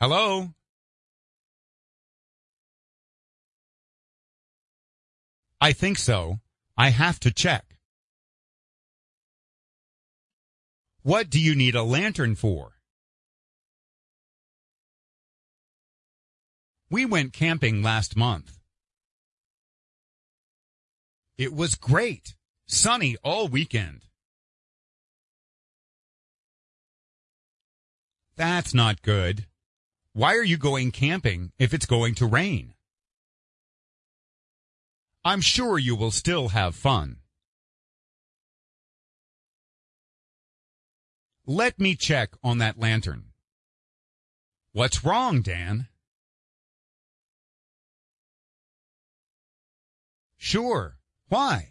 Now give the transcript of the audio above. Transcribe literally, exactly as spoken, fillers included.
Hello? I think so. I have to check. What do you need a lantern for? We went camping last month. It was great. Sunny all weekend. That's not good. Why are you going camping if it's going to rain? I'm sure you will still have fun. Let me check on that lantern. What's wrong, Dan? Sure. Why?